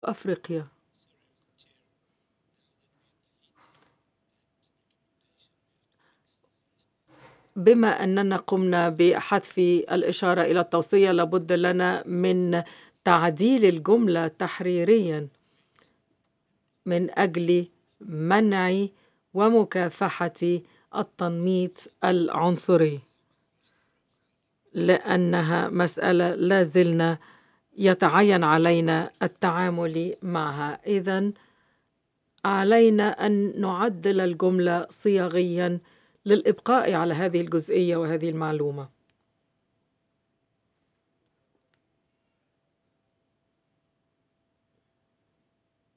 أفريقيا. بما أننا قمنا بحذف الإشارة إلى التوصية، لابد لنا من تعديل الجملة تحريريا من أجل منع ومكافحة التنميط العنصري، لأنها مسألة لا زلنا يتعين علينا التعامل معها. إذن علينا أن نعدل الجملة صياغيا للإبقاء على هذه الجزئية وهذه المعلومة.